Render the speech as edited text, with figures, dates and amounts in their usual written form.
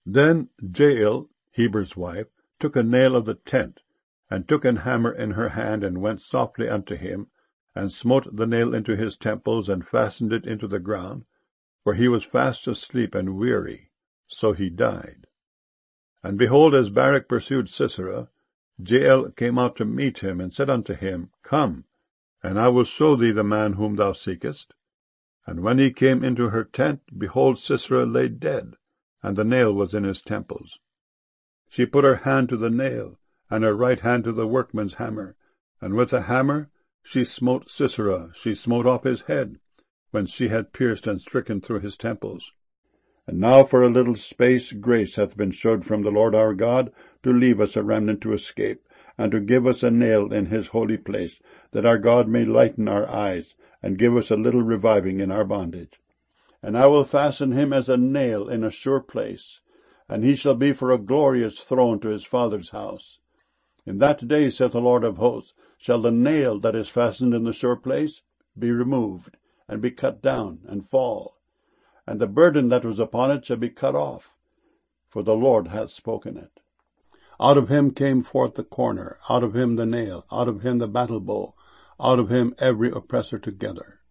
Then Jael, Heber's wife, took a nail of the tent, and took an hammer in her hand, and went softly unto him, and smote the nail into his temples, and fastened it into the ground, for he was fast asleep and weary, so he died. And behold, as Barak pursued Sisera, Jael came out to meet him, and said unto him, Come, and I will show thee the man whom thou seekest. And when he came into her tent, behold, Sisera lay dead, and the nail was in his temples. She put her hand to the nail, and her right hand to the workman's hammer, and with the hammer she smote Sisera, she smote off his head, when she had pierced and stricken through his temples. And now for a little space grace hath been showed from the Lord our God, to leave us a remnant to escape, and to give us a nail in his holy place, that our God may lighten our eyes, and give us a little reviving in our bondage. And I will fasten him as a nail in a sure place, and he shall be for a glorious throne to his father's house. In that day, saith the Lord of hosts, shall the nail that is fastened in the sure place be removed, and be cut down, and fall, and the burden that was upon it shall be cut off, for the Lord hath spoken it. Out of him came forth the corner, out of him the nail, out of him the battle bow, out of him every oppressor together.